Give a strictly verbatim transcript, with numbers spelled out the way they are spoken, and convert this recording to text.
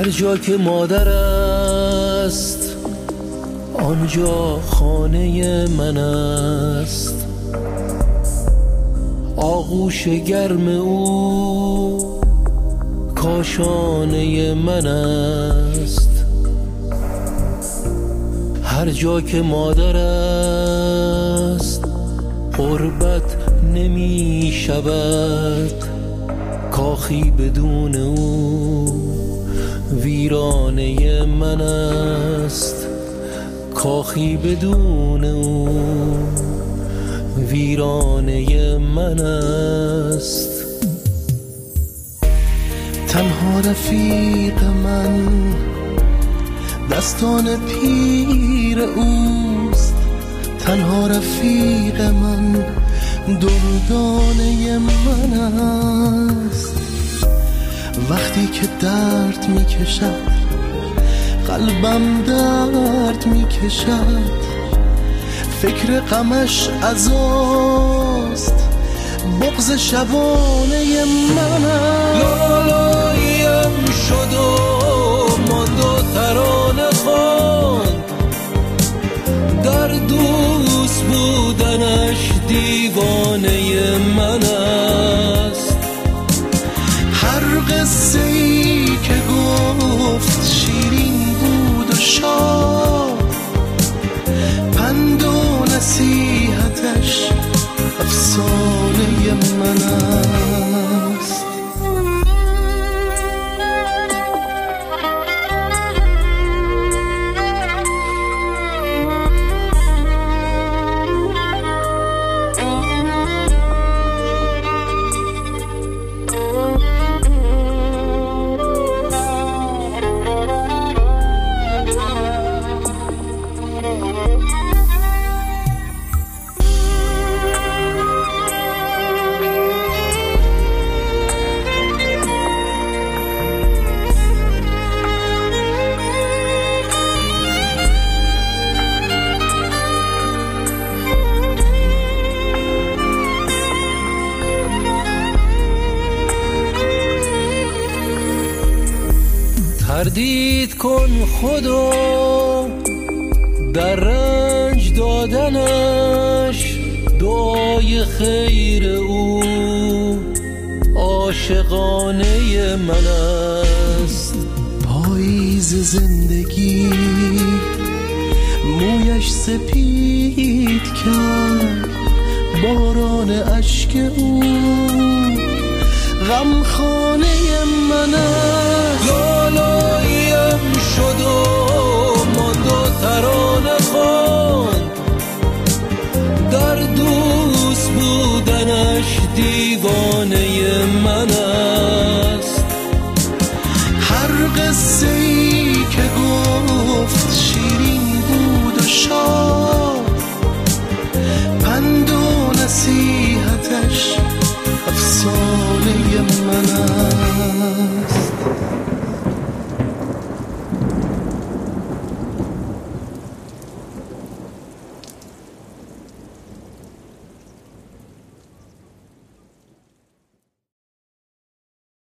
هر جا که مادر است آنجا خانه من است. آغوش گرم او کاشانه من است. هر جا که مادر است غربت نمی شود. کاخی بدون او ویرانه من است. کاخی بدون او ویرانه من است. تنها رفیق من دستان پیر اوست. تنها رفیق من دردانه من است. وقتی که درد می کشد قلبم درد می کشد. فکر غمش عزاست بغض شبانه من است. لالایم شد و ماند و ترانه خواند. در دوست بودنش دیوانه من است. هر قصه ای که گفت شیرین بود و شاد. پند و نصیحتش افسانه من است. تردید کن خدا در رنج دادنش. دعای خیر او عاشقانه من است. پاییز زندگی مویش سپید کرد. باران اشک او غمخانه من است. لالایم شد و ماند و ترانه خواند. در دوست بودنش دیوانه من است. هر قصه ای که گفت شیرین بود و شاد. پند و نصیحتش افسانه من است.